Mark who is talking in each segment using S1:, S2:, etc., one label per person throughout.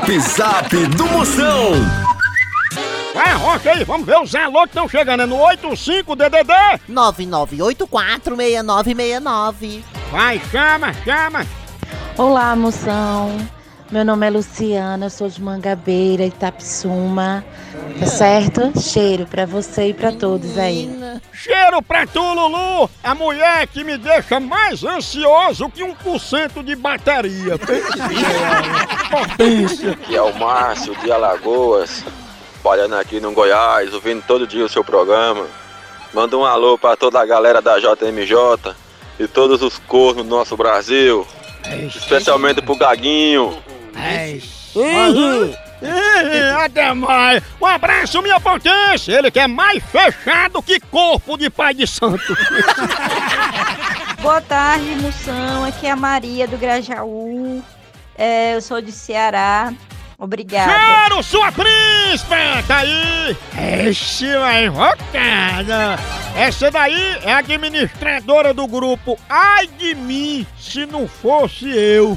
S1: Zap Zap do Moção.
S2: Vai, rocha aí, vamos ver os alô que estão chegando. É no 85-DDD
S3: 99846969.
S2: Vai, chama.
S4: Olá, moção. Meu nome é Luciana, eu sou de Mangabeira, Itapissuma. Tá certo? Cheiro pra você e pra todos aí.
S2: Cheiro pra tu, Lulu. A mulher que me deixa mais ansioso que 1% de bateria. Potência.
S5: Aqui é o Márcio de Alagoas, trabalhando aqui no Goiás, ouvindo todo dia o seu programa. Manda um alô pra toda a galera da JMJ e todos os cornos do nosso Brasil, especialmente pro Gaguinho.
S2: Até mais. Um abraço, minha potência. Ele que é mais fechado que corpo de pai de santo.
S6: Boa tarde, moção. Aqui é a Maria do Grajaú. Eu sou de Ceará. Obrigada.
S2: Cheiro, sua príncipe! Tá aí! Esse vai invocada! Essa daí é a administradora do grupo Ai de mim, se não fosse eu!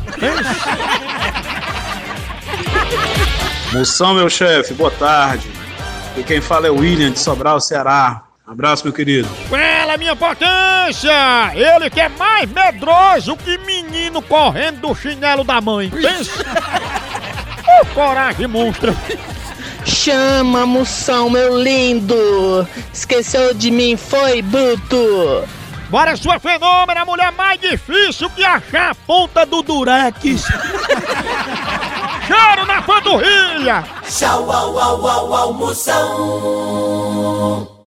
S7: Moção, meu chefe, boa tarde. E quem fala é o William de Sobral, Ceará. Um abraço, meu querido.
S2: Fala, minha potência! Ele que é mais medroso que menino correndo do chinelo da mãe. Pensa! Coragem monstra!
S8: Chama, moção, meu lindo! Esqueceu de mim, foi, bruto!
S2: Bora, sua fenômena, a mulher mais difícil que achar a ponta do durex! Cheiro na panturrilha!
S1: Tchau, au, au, au, au, Moção.